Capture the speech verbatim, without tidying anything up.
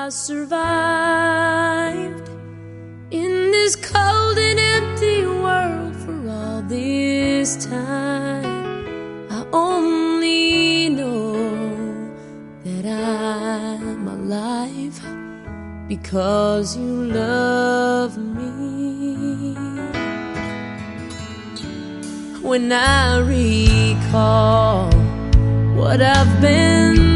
I survived in this cold and empty world for all this time. I only know that I'm alive because you love me. When I recall what I've been